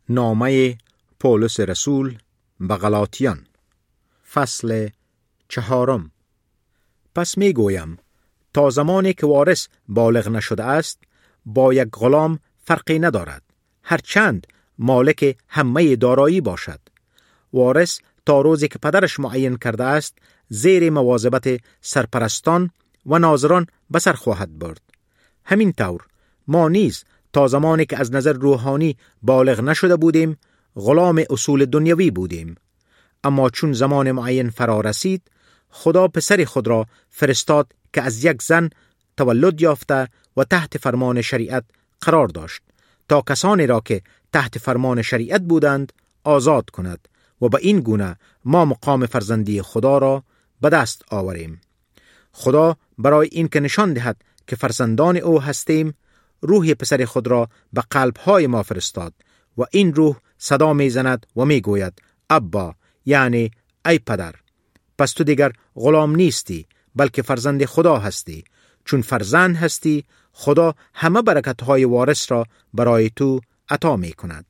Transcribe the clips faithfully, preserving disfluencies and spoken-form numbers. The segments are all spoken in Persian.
نامه پولس رسول به غلاطیان، فصل چهارم. پس می گویم تا زمانی که وارث بالغ نشده است با یک غلام فرقی ندارد، هرچند مالک همه دارایی باشد. وارث تا روزی که پدرش معین کرده است زیر مواظبت سرپرستان و ناظران به سر خواهد برد. همین طور ما نیز تا زمانی که از نظر روحانی بالغ نشده بودیم غلام اصول دنیوی بودیم. اما چون زمان معین فرا رسید خدا پسر خود را فرستاد که از یک زن تولد یافته و تحت فرمان شریعت قرار داشت تا کسانی را که تحت فرمان شریعت بودند آزاد کند و به این گونه ما مقام فرزندی خدا را به دست آوریم. خدا برای این که نشان دهد که فرزندان او هستیم روح پسر خود را به قلب‌های ما فرستاد و این روح صدا می زند و می گوید ابا، یعنی ای پدر. پس تو دیگر غلام نیستی بلکه فرزند خدا هستی. چون فرزند هستی خدا همه برکت‌های وارث را برای تو عطا می کند.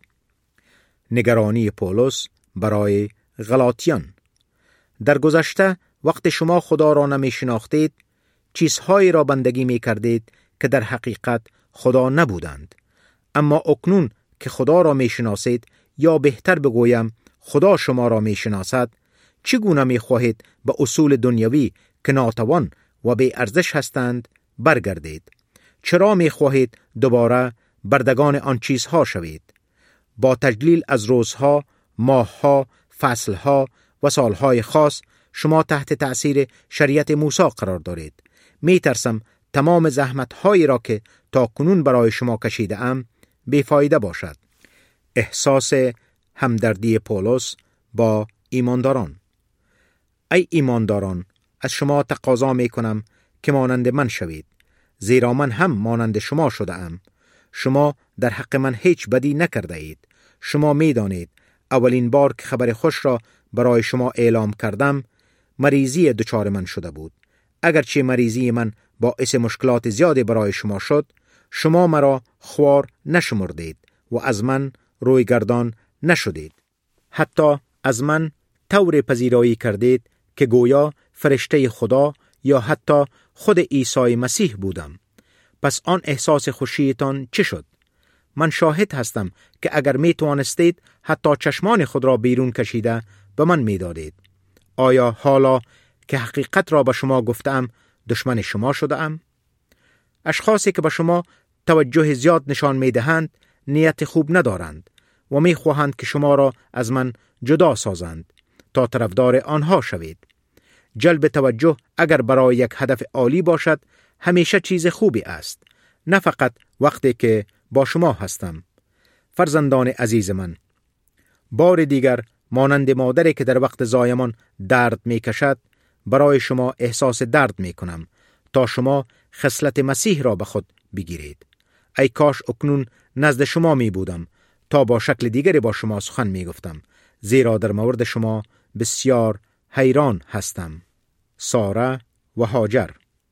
نگرانی پولس برای غلاطیان. در گذشته وقت شما خدا را نمی شناختید چیزهایی را بندگی می کردید که در حقیقت خدا نبودند. اما اکنون که خدا را می شناسید، یا بهتر بگویم خدا شما را می شناسد، چگونه می خواهید به اصول دنیوی که ناتوان و بی ارزش هستند برگردید؟ چرا می خواهید دوباره بردگان آن چیزها شوید؟ با تجلیل از روزها، ماهها، فصلها و سالهای خاص شما تحت تأثیر شریعت موسی قرار دارید. می ترسم تمام زحمت‌هایی را که تا کنون برای شما کشیده ام بیفایده باشد. احساس همدردی پولس با ایمانداران. ای ایمانداران، از شما تقاضا می کنم که مانند من شوید، زیرا من هم مانند شما شده ام. شما در حق من هیچ بدی نکرده اید. شما می دانید اولین بار که خبر خوش را برای شما اعلام کردم مریضی دچار من شده بود. اگرچه مریضی من باعث مشکلات زیادی برای شما شد، شما مرا خوار نشمردید و از من روی گردان نشدید. حتی از من طور پذیرایی کردید که گویا فرشته خدا یا حتی خود عیسی مسیح بودم. پس آن احساس خوشیتان چه شد؟ من شاهد هستم که اگر می توانستید حتی چشمان خود را بیرون کشیده به من می دادید. آیا حالا که حقیقت را به شما گفتم دشمن شما شده ام؟ اشخاصی که به شما توجه زیاد نشان می دهند نیت خوب ندارند و می خواهند که شما را از من جدا سازند تا طرفدار آنها شوید. جلب توجه اگر برای یک هدف عالی باشد همیشه چیز خوبی است، نه فقط وقتی که با شما هستم. فرزندان عزیز من، بار دیگر مانند مادری که در وقت زایمان درد می کشد برای شما احساس درد می کنم تا شما خصلت مسیح را به خود بگیرید. ای کاش اکنون نزد شما می بودم تا با شکل دیگری با شما سخن می گفتم، زیرا در مورد شما بسیار حیران هستم. ساره و هاجر.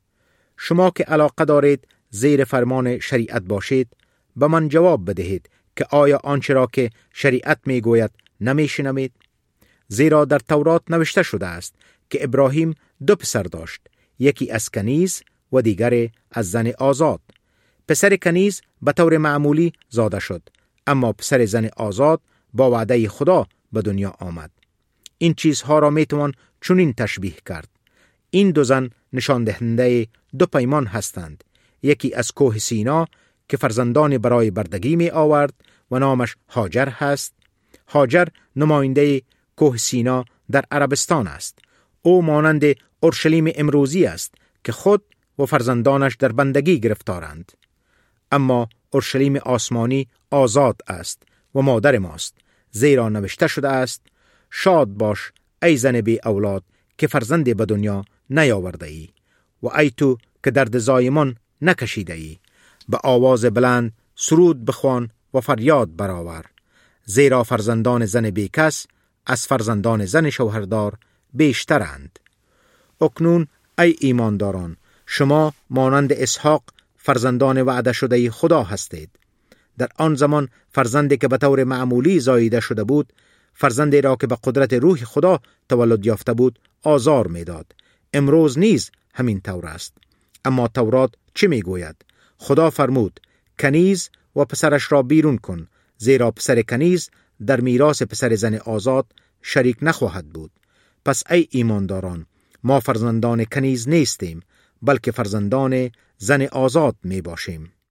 شما که علاقه دارید زیر فرمان شریعت باشید به من جواب بدهید که آیا آنچه را که شریعت می گوید نمی شنوید؟ زیرا در تورات نوشته شده است که ابراهیم دو پسر داشت، یکی از کنیز و دیگر از زن آزاد. پسر کنیز به طور معمولی زاده شد، اما پسر زن آزاد با وعده خدا به دنیا آمد. این چیزها را می توان چنین تشبیه کرد. این دو زن نشان دهنده دو پیمان هستند. یکی از کوه سینا که فرزندان برای بردگی می آورد و نامش هاجر هست. هاجر نماینده کوه سینا در عربستان است. او مانند اورشلیم امروزی است که خود و فرزندانش در بندگی گرفتارند. اما اورشلیم آسمانی آزاد است و مادر ماست، زیرا نوشته شده است شاد باش ای زن بی اولاد که فرزندی به دنیا نیاورده ای و ای تو که درد زایمان نکشیده ای. به آواز بلند سرود بخوان و فریاد برآور، زیرا فرزندان زن بیکس از فرزندان زن شوهردار بیشترند. اکنون ای ایمانداران، شما مانند اسحاق فرزندان وعده شده خدا هستید. در آن زمان فرزندی که به طور معمولی زاییده شده بود، فرزندی را که به قدرت روح خدا تولد یافته بود آزار میداد. امروز نیز همین طور است. اما تورات چه میگوید؟ خدا فرمود کنیز و پسرش را بیرون کن، زیرا پسر کنیز در میراث پسر زن آزاد شریک نخواهد بود. پس ای ایمانداران، ما فرزندان کنیز نیستیم، بلکه فرزندان زن آزاد می باشیم.